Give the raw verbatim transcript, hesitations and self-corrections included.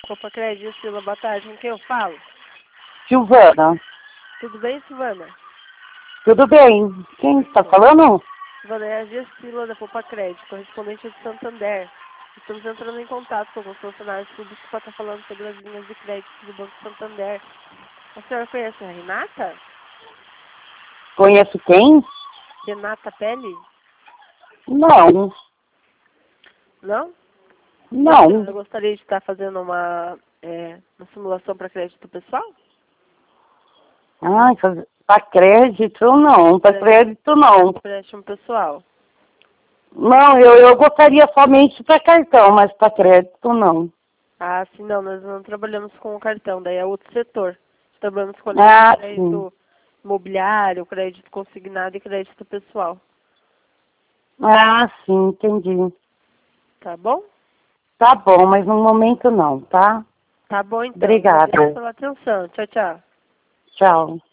Opa, Crédito, Sila, boa tarde. Com quem eu falo? Silvana. Tudo bem, Silvana? Tudo bem? Quem está falando? Silvana, é a Gessila da Poupa Crédito, correspondente de Santander. Estamos entrando em contato com alguns funcionários públicos para estar falando sobre as linhas de crédito do Banco Santander. A senhora conhece a Renata? Conheço quem? Renata Pelle? Não. Não? Não. Eu gostaria de estar fazendo uma, é, uma simulação para crédito pessoal? Ai, para crédito não, para crédito não. Empréstimo pessoal. Não, eu, eu gostaria somente para cartão, mas para crédito não. Ah, sim, não, nós não trabalhamos com o cartão, daí é outro setor. Trabalhamos com Ah, crédito imobiliário, crédito consignado e crédito pessoal. Ah, sim, entendi. Tá bom? Tá bom, mas no momento não, tá? Tá bom, então. Obrigada. Obrigada pela atenção. Tchau, tchau. Tchau.